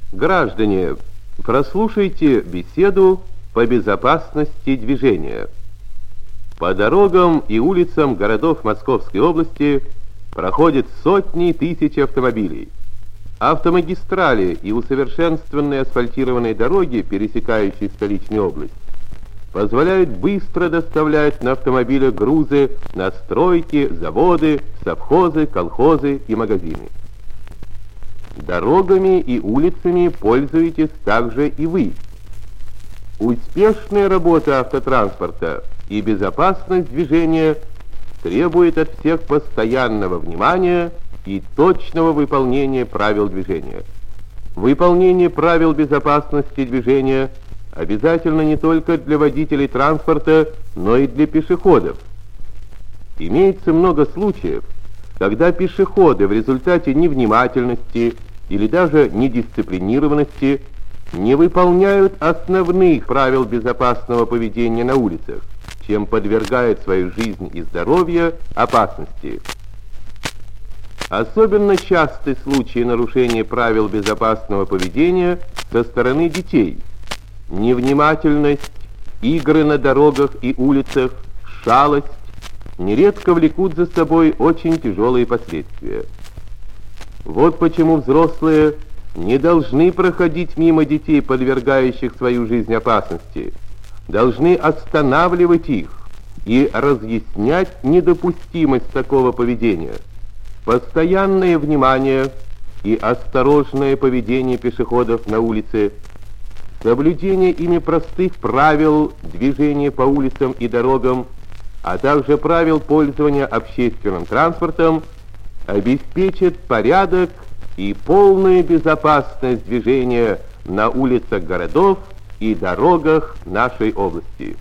Граждане, прослушайте беседу по безопасности движения. По дорогам и улицам городов Московской области проходят сотни тысяч автомобилей. Автомагистрали и усовершенствованные асфальтированные дороги, пересекающие столичную область, позволяют быстро доставлять на автомобилях грузы на стройки, заводы, совхозы, колхозы и магазины. Дорогами и улицами пользуетесь также и вы. Успешная работа автотранспорта и безопасность движения требует от всех постоянного внимания и точного выполнения правил движения. Выполнение правил безопасности движения обязательно не только для водителей транспорта, но и для пешеходов. Имеется много случаев, когда пешеходы в результате невнимательности или даже недисциплинированности не выполняют основных правил безопасного поведения на улицах, чем подвергают свою жизнь и здоровье опасности. Особенно часты случаи нарушения правил безопасного поведения со стороны детей. Невнимательность, игры на дорогах и улицах, шалость нередко влекут за собой очень тяжелые последствия. Вот почему взрослые не должны проходить мимо детей, подвергающих свою жизнь опасности, должны останавливать их и разъяснять недопустимость такого поведения. Постоянное внимание и осторожное поведение пешеходов на улице, соблюдение ими простых правил движения по улицам и дорогам, а также правил пользования общественным транспортом обеспечат порядок и полную безопасность движения на улицах городов и дорогах нашей области.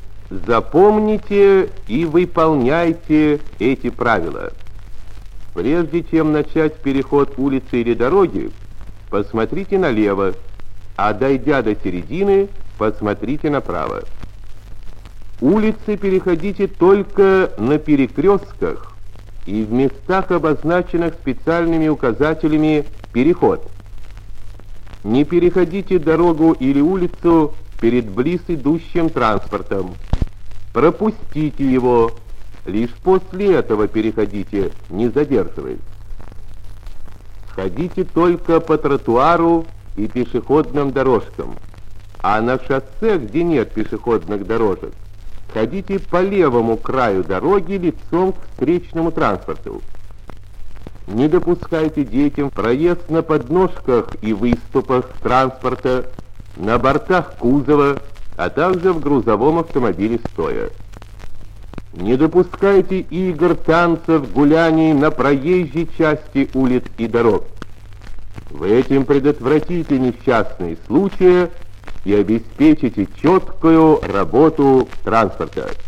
Запомните и выполняйте эти правила. Прежде чем начать переход улицы или дороги, посмотрите налево, а дойдя до середины, посмотрите направо. Улицы переходите только на перекрестках и в местах, обозначенных специальными указателями «Переход». Не переходите дорогу или улицу перед близ идущим транспортом. Пропустите его. Лишь после этого переходите, не задерживаясь. Ходите только по тротуару и пешеходным дорожкам, а на шоссе, где нет пешеходных дорожек, ходите по левому краю дороги лицом к встречному транспорту. Не допускайте детям проезд на подножках и выступах транспорта, на бортах кузова, а также в грузовом автомобиле стоя. Не допускайте игр, танцев, гуляний на проезжей части улиц и дорог. Вы этим предотвратите несчастные случаи и обеспечите четкую работу транспорта.